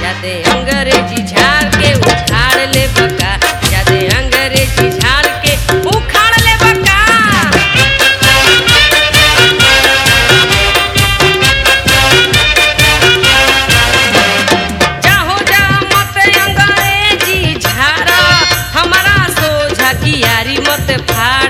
जादे अंग्रेजी झाड़ के उखाड़ ले बका, जादे अंग्रेजी झाड़ के उखाड़ ले बका। जाहो जा मत अंग्रेजी झाड़, हमारा सोझा कियारी मत फाड़।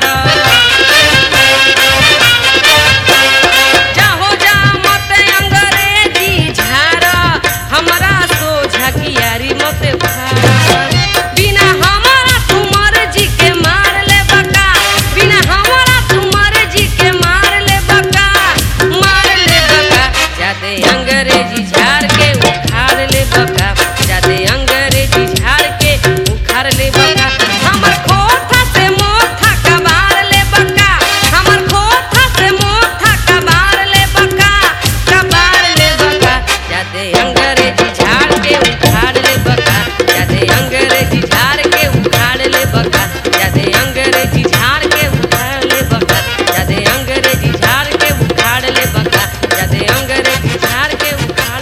अंग्रेजी झाड़ के उखाड़ ले बका, जादे अंग्रेजी झाड़ के उखाड़ ले बका। हमर खोथा से मोथा कबार ले बका, हमर खोथा से मोथा कबार ले बका, कबार ले बका। जादे अंग्रेजी झाड़ के उखाड़ ले बका, जादे अंग्रेजी झाड़ के उखाड़ ले बका, जादे अंग्रेजी झाड़ के उखाड़ ले बका, जादे अंग्रेजी झाड़ के उखाड़ ले बका, जादे अंग्रेजी झाड़ के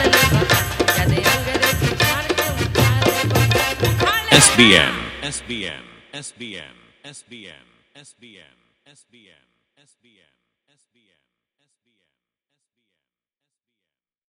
SBM, SBM, SBM, SBM, SBM, SBM, SBM, SBM.